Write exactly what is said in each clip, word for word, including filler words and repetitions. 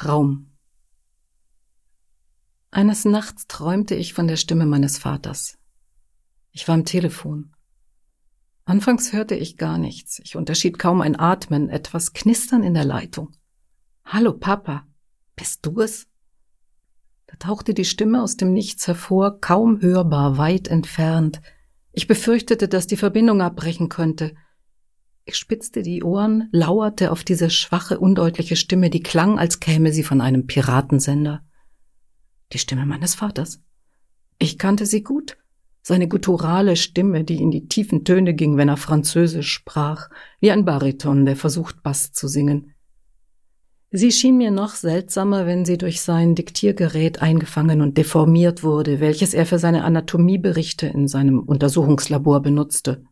Traum. Eines Nachts träumte ich von der Stimme meines Vaters. Ich war am Telefon. Anfangs hörte ich gar nichts. Ich unterschied kaum ein Atmen, etwas Knistern in der Leitung. »Hallo, Papa, bist du es?« Da tauchte die Stimme aus dem Nichts hervor, kaum hörbar, weit entfernt. Ich befürchtete, dass die Verbindung abbrechen könnte. Ich spitzte die Ohren, lauerte auf diese schwache, undeutliche Stimme, die klang, als käme sie von einem Piratensender. Die Stimme meines Vaters. Ich kannte sie gut. Seine gutturale Stimme, die in die tiefen Töne ging, wenn er Französisch sprach, wie ein Bariton, der versucht, Bass zu singen. Sie schien mir noch seltsamer, wenn sie durch sein Diktiergerät eingefangen und deformiert wurde, welches er für seine Anatomieberichte in seinem Untersuchungslabor benutzte.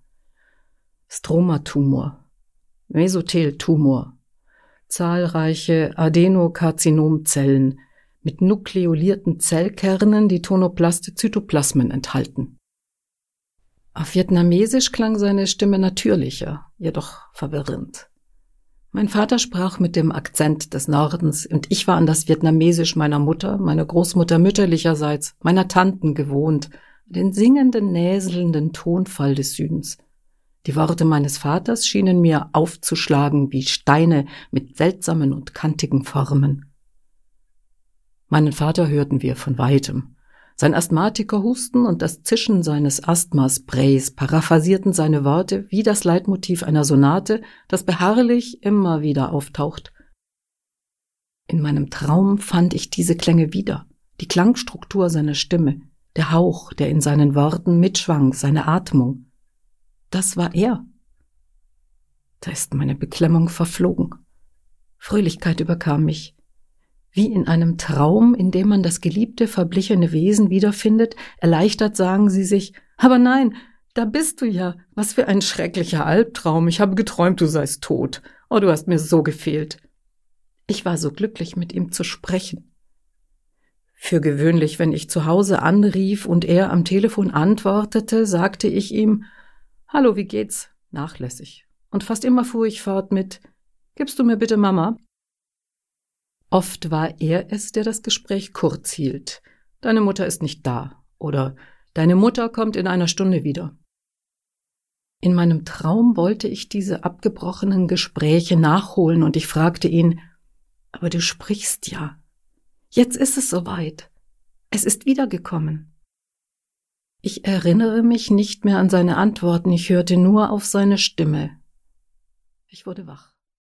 Stromatumor, Mesotheltumor, zahlreiche Adenokarzinomzellen mit nukleolierten Zellkernen, die tonoplaste Zytoplasmen enthalten. Auf Vietnamesisch klang seine Stimme natürlicher, jedoch verwirrend. Mein Vater sprach mit dem Akzent des Nordens und ich war an das Vietnamesisch meiner Mutter, meiner Großmutter mütterlicherseits, meiner Tanten gewohnt, den singenden, näselnden Tonfall des Südens. Die Worte meines Vaters schienen mir aufzuschlagen wie Steine mit seltsamen und kantigen Formen. Meinen Vater hörten wir von weitem. Sein Asthmatikerhusten und das Zischen seines Asthmasprays paraphrasierten seine Worte wie das Leitmotiv einer Sonate, das beharrlich immer wieder auftaucht. In meinem Traum fand ich diese Klänge wieder, die Klangstruktur seiner Stimme, der Hauch, der in seinen Worten mitschwang, seine Atmung. Das war er. Da ist meine Beklemmung verflogen. Fröhlichkeit überkam mich. Wie in einem Traum, in dem man das geliebte, verblichene Wesen wiederfindet, erleichtert sagen sie sich, »Aber nein, da bist du ja, was für ein schrecklicher Albtraum, ich habe geträumt, du seist tot, oh, du hast mir so gefehlt.« Ich war so glücklich, mit ihm zu sprechen. Für gewöhnlich, wenn ich zu Hause anrief und er am Telefon antwortete, sagte ich ihm, »Hallo, wie geht's?« nachlässig. Und fast immer fuhr ich fort mit, »Gibst du mir bitte Mama?« Oft war er es, der das Gespräch kurz hielt. »Deine Mutter ist nicht da« oder »Deine Mutter kommt in einer Stunde wieder«. In meinem Traum wollte ich diese abgebrochenen Gespräche nachholen und ich fragte ihn, »Aber du sprichst ja. Jetzt ist es soweit. Es ist wiedergekommen.« Ich erinnere mich nicht mehr an seine Antworten, ich hörte nur auf seine Stimme. Ich wurde wach.